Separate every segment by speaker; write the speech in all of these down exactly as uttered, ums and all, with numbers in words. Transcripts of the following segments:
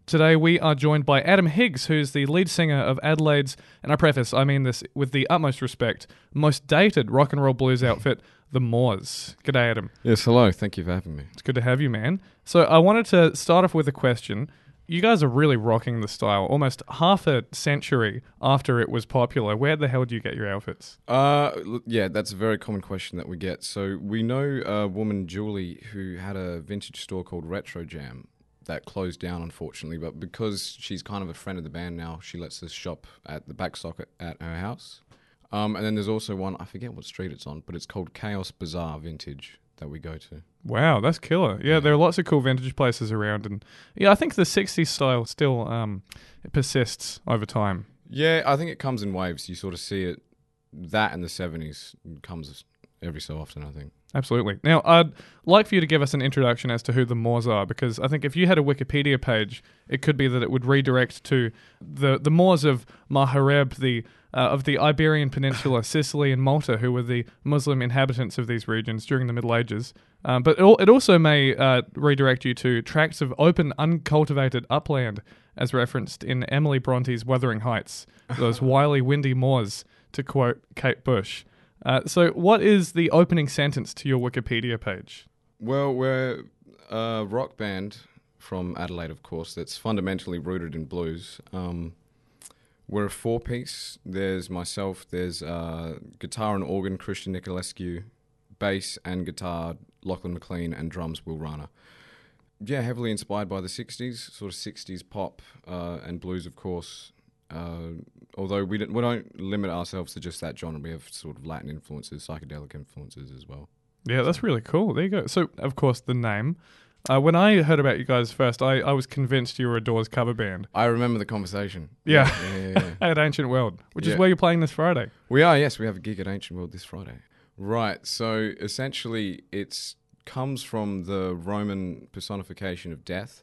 Speaker 1: Today we are joined by Adam Higgs, who's the lead singer of Adelaide's, and I preface, I mean this with the utmost respect, most dated rock and roll blues outfit, The Moors. G'day, Adam.
Speaker 2: Yes, hello. Thank you for having me.
Speaker 1: It's good to have you, man. So I wanted to start off with a question. You guys are really rocking the style almost half a century after it was popular. Where the hell do you get your outfits?
Speaker 2: Uh, l- yeah, that's a very common question that we get. So we know a woman, Julie, who had a vintage store called Retro Jam that closed down, unfortunately. But because she's kind of a friend of the band now, she lets us shop at the back socket at her house. Um, and then there's also one, I forget what street it's on, but it's called Chaos Bazaar Vintage that we go to.
Speaker 1: Wow, that's killer. Yeah,
Speaker 2: Yeah.
Speaker 1: there are lots of cool vintage places around. And yeah, I think the sixties style still um, it persists over time.
Speaker 2: Yeah, I think it comes in waves. You sort of see it, that in the seventies comes every so often, I think.
Speaker 1: Absolutely. Now, I'd like for you to give us an introduction as to who the Moors are, because I think if you had a Wikipedia page, it could be that it would redirect to the the Moors of Maghreb, the uh, of the Iberian Peninsula, Sicily, and Malta, who were the Muslim inhabitants of these regions during the Middle Ages. Um, but it, al- it also may uh, redirect you to tracts of open, uncultivated upland, as referenced in Emily Bronte's Wuthering Heights, those wily, windy moors, to quote Kate Bush. Uh, so what is the opening sentence to your Wikipedia page?
Speaker 2: Well, we're a rock band from Adelaide, of course, that's fundamentally rooted in blues. Um, we're a four-piece. There's myself, there's uh, guitar and organ, Christian Nicolescu, bass and guitar, Lachlan McLean, and drums, Will Rana. Yeah, heavily inspired by the sixties, sort of sixties pop uh, and blues, of course. Uh, although we don't, we don't limit ourselves to just that genre. We have sort of Latin influences, psychedelic influences as well.
Speaker 1: Yeah, that's really cool. There you go. So, of course, the name. Uh, when I heard about you guys first, I, I was convinced you were a Doors cover band.
Speaker 2: I remember the conversation.
Speaker 1: Yeah,
Speaker 2: Yeah, yeah, yeah, yeah.
Speaker 1: at Ancient World, which is
Speaker 2: Yeah.
Speaker 1: where you're playing this Friday.
Speaker 2: We are, yes. We have a gig at Ancient World this Friday. Right. So essentially, it's comes from the Roman personification of death.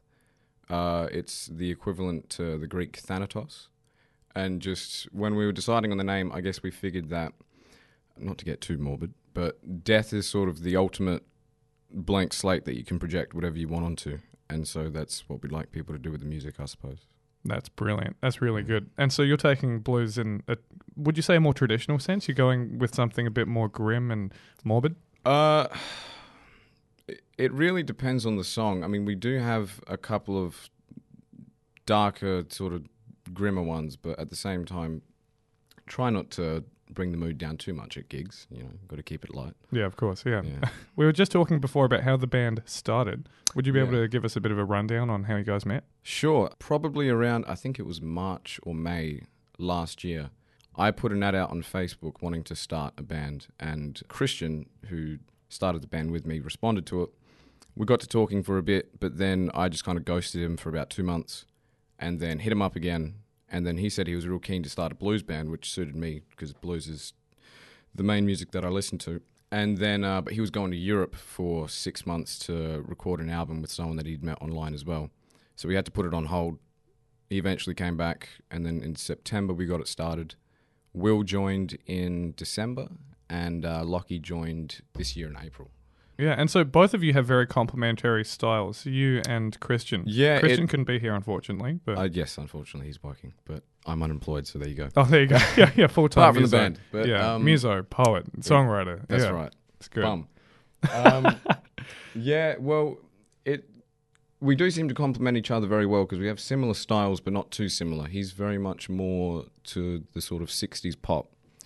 Speaker 2: Uh, it's the equivalent to the Greek Thanatos. And just when we were deciding on the name, I guess we figured that, not to get too morbid, but death is sort of the ultimate blank slate that you can project whatever you want onto. And so that's what we'd like people to do with the music, I suppose.
Speaker 1: That's brilliant. That's really good. And so you're taking blues in, a, would you say, a more traditional sense? You're going with something a bit more grim and morbid?
Speaker 2: Uh, it- it really depends on the song. I mean, we do have a couple of darker, sort of grimmer ones, but at the same time, try not to bring the mood down too much at gigs. You know, got to keep it light.
Speaker 1: Yeah, of course, yeah.
Speaker 2: Yeah.
Speaker 1: We were just talking before about how the band started. Would you be able
Speaker 2: Yeah.
Speaker 1: to give us a bit of a rundown on how you guys met?
Speaker 2: Sure. Probably around, I think it was March or May last year, I put an ad out on Facebook wanting to start a band, and Christian, who started the band with me, responded to it. We got to talking for a bit, but then I just kind of ghosted him for about two months and then hit him up again. And then he said he was real keen to start a blues band, which suited me because blues is the main music that I listen to. And then, uh, but he was going to Europe for six months to record an album with someone that he'd met online as well. So we had to put it on hold. He eventually came back, and then in September we got it started. Will joined in December, and uh, Lockie joined this year in April.
Speaker 1: Yeah, and so both of you have very complementary styles, you and Christian.
Speaker 2: Yeah,
Speaker 1: Christian
Speaker 2: it-
Speaker 1: couldn't be here, unfortunately. But
Speaker 2: Uh, yes, unfortunately he's working, but I'm unemployed, so there you go.
Speaker 1: oh, there you go. Yeah, yeah, full-time
Speaker 2: Apart from the
Speaker 1: muso.
Speaker 2: band, but,
Speaker 1: yeah,
Speaker 2: um,
Speaker 1: muso, poet, songwriter.
Speaker 2: That's
Speaker 1: yeah,
Speaker 2: right.
Speaker 1: It's good.
Speaker 2: Bum. Um, yeah, well, it we do seem to complement each other very well because we have similar styles, but not too similar. He's very much more to the sort of sixties pop,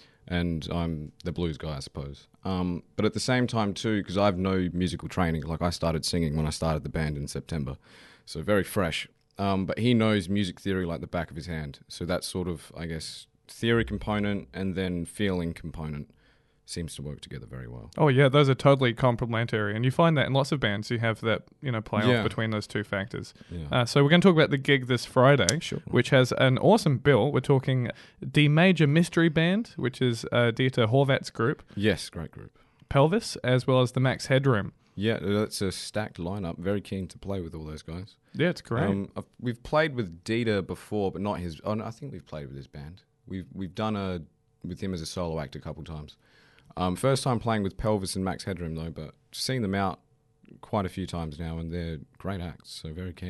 Speaker 2: and I'm the blues guy, I suppose. Um, but at the same time, too, because I have no musical training, like I started singing when I started the band in September, so very fresh. Um, but he knows music theory like the back of his hand, so that sort of, I guess, theory component and then feeling component seems to work together very well.
Speaker 1: Oh yeah, those are totally complementary, and you find that in lots of bands. You have that, you know, play
Speaker 2: Yeah.
Speaker 1: off between those two factors.
Speaker 2: Yeah.
Speaker 1: Uh, so we're going to talk about the gig this Friday,
Speaker 2: Sure.
Speaker 1: which has an awesome bill. We're talking D Major Mystery Band, which is uh, Dieter Horvat's group,
Speaker 2: Yes, great group.
Speaker 1: Pelvis, as well as the Max Headroom.
Speaker 2: Yeah, that's a stacked lineup. Very keen to play with all those guys.
Speaker 1: Yeah, it's great.
Speaker 2: Um, I've, we've played with Dieter before, but not his. Oh, no, I think we've played with his band. We've we've done a with him as a solo act a couple times. Um, first time playing with Pelvis and Max Headroom though, but seen them out quite a few times now, and they're great acts. So very keen.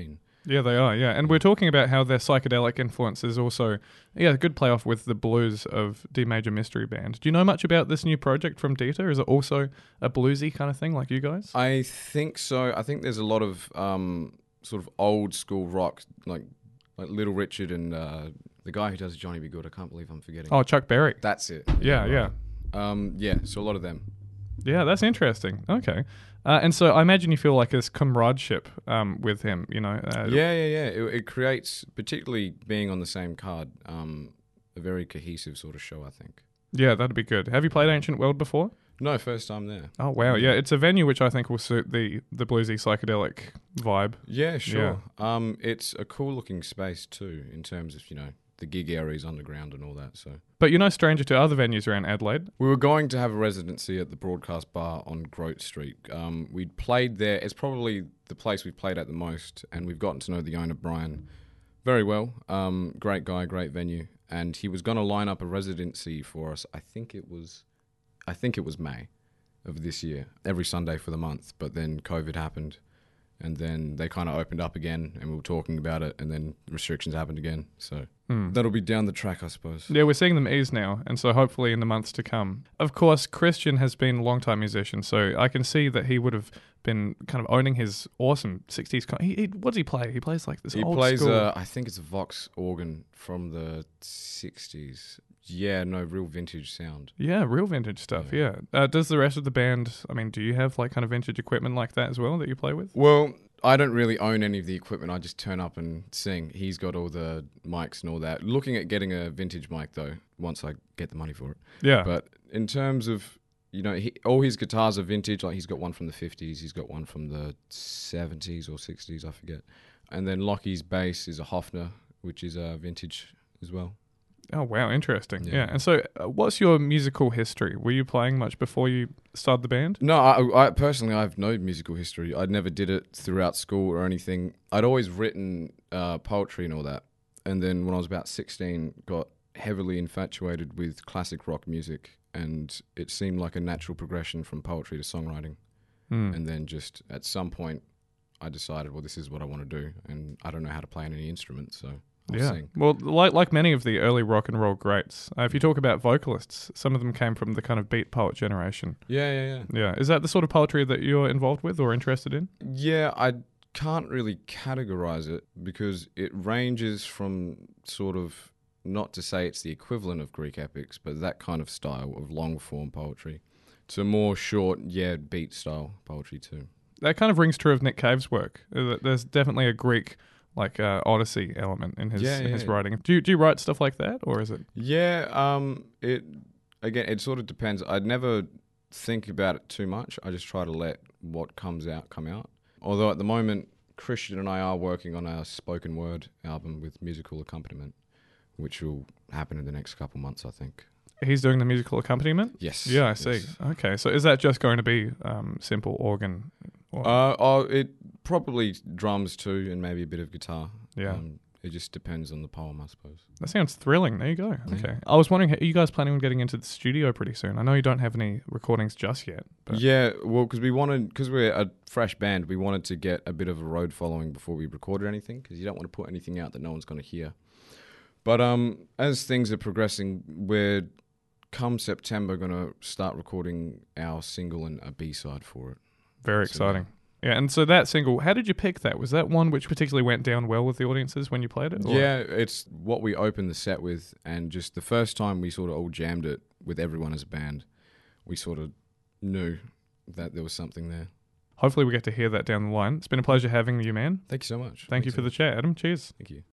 Speaker 1: Yeah, they are, yeah. And we're talking about how their psychedelic influence is also, yeah, a good playoff with the blues of D Major Mystery Band. Do you know much about this new project from Dieter? Is it also a bluesy kind of thing like you guys?
Speaker 2: I think so. I think there's a lot of um, sort of old school rock, like like Little Richard and uh, the guy who does Johnny B. Good. I can't believe I'm forgetting.
Speaker 1: Oh, Chuck Berry.
Speaker 2: That's it.
Speaker 1: Yeah,
Speaker 2: right.
Speaker 1: yeah.
Speaker 2: Um, yeah, so a lot of them.
Speaker 1: Yeah, that's interesting. Okay. Uh, and so I imagine you feel like there's comradeship um, with him, you know? Uh,
Speaker 2: Yeah, yeah, yeah. It, it creates, particularly being on the same card, um, a very cohesive sort of show, I think.
Speaker 1: Yeah, that'd be good. Have you played Ancient World before?
Speaker 2: No, first time there.
Speaker 1: Oh, wow. Yeah, it's a venue which I think will suit the, the bluesy psychedelic vibe.
Speaker 2: Yeah, sure. Um, it's a cool looking space too, in terms of, you know, the gig areas underground and all that. So,
Speaker 1: But you're no stranger to other venues around Adelaide.
Speaker 2: we were going to have a residency at the Broadcast Bar on Grote Street. Um, we'd played there. It's probably the place we've played at the most, and we've gotten to know the owner, Brian, very well. Um, great guy, great venue, and he was going to line up a residency for us. I think it was, I think it was May of this year, every Sunday for the month. But then COVID happened, and then they kind of opened up again, and we were talking about it, and then restrictions happened again. So
Speaker 1: Hmm.
Speaker 2: that'll be down the track, I suppose.
Speaker 1: Yeah, we're seeing them ease now, and so hopefully in the months to come. Of course, Christian has been a long-time musician, so I can see that he would have been kind of owning his awesome sixties. Con- he, he, what does he play? He plays like this
Speaker 2: He
Speaker 1: old
Speaker 2: plays,
Speaker 1: school.
Speaker 2: uh, I think it's a Vox organ from the sixties. Yeah, no, real vintage sound.
Speaker 1: Yeah, real vintage stuff, yeah. Uh, does the rest of the band, I mean, do you have like kind of vintage equipment like that as well that you play with?
Speaker 2: Well, I don't really own any of the equipment. I just turn up and sing. He's got all the mics and all that. Looking at getting a vintage mic, though, once I get the money for it.
Speaker 1: Yeah.
Speaker 2: But in terms of, you know, he, all his guitars are vintage. Like, he's got one from the fifties. He's got one from the seventies or sixties, I forget. And then Lockie's bass is a Hofner, which is uh, vintage as well.
Speaker 1: Oh, wow, interesting. Yeah.
Speaker 2: Yeah.
Speaker 1: And so uh, what's your musical history? Were you playing much before you started the band?
Speaker 2: No, I, I personally, I have no musical history. I never did it throughout school or anything. I'd always written uh, poetry and all that. And then when I was about sixteen, got heavily infatuated with classic rock music. And it seemed like a natural progression from poetry to songwriting.
Speaker 1: Hmm.
Speaker 2: And then just at some point, I decided, well, this is what I want to do. And I don't know how to play any instrument, so I'll
Speaker 1: Yeah.
Speaker 2: sing.
Speaker 1: Well, like like many of the early rock and roll greats, uh, if you talk about vocalists, some of them came from the kind of beat poet generation.
Speaker 2: Yeah, yeah, yeah.
Speaker 1: Yeah. Is that the sort of poetry that you're involved with or interested in?
Speaker 2: Yeah, I can't really categorize it because it ranges from sort of, not to say it's the equivalent of Greek epics, but that kind of style of long form poetry, to more short, yeah, beat style poetry too.
Speaker 1: That kind of rings true of Nick Cave's work. Uh, that There's definitely a Greek like uh, Odyssey element in his
Speaker 2: Yeah,
Speaker 1: in his
Speaker 2: yeah.
Speaker 1: writing. Do you, do you write stuff like that, or is it?
Speaker 2: Yeah, um, it again, it sort of depends. I'd never think about it too much. I just try to let what comes out come out. Although at the moment, Christian and I are working on our spoken word album with musical accompaniment, which will happen in the next couple months, I think.
Speaker 1: He's doing the musical accompaniment?
Speaker 2: Yes.
Speaker 1: Yeah, I see.
Speaker 2: yes.
Speaker 1: Okay, so is that just going to be um, simple organ? Or,
Speaker 2: Uh, oh, it probably drums too, and maybe a bit of guitar.
Speaker 1: Yeah.
Speaker 2: Um, it just depends on the poem, I suppose.
Speaker 1: that sounds thrilling. There you go.
Speaker 2: Yeah.
Speaker 1: Okay. I was wondering, are you guys planning on getting into the studio pretty soon? I know you don't have any recordings just yet. But
Speaker 2: Yeah, well, because we wanted, because we're a fresh band, we wanted to get a bit of a road following before we recorded anything, because you don't want to put anything out that no one's going to hear. But um, as things are progressing, we're come September going to start recording our single and a B-side for it.
Speaker 1: Very
Speaker 2: So,
Speaker 1: exciting. Yeah, and so that single, how did you pick that? Was that one which particularly went down well with the audiences when you played it? or-
Speaker 2: Yeah, it's what we opened the set with, and just the first time we sort of all jammed it with everyone as a band, we sort of knew that there was something there.
Speaker 1: Hopefully we get to hear that down the line. It's been a pleasure having you, man.
Speaker 2: Thank you so much.
Speaker 1: Thank you
Speaker 2: Thanks
Speaker 1: for
Speaker 2: so
Speaker 1: the chat, Adam. Cheers.
Speaker 2: much. Thank you.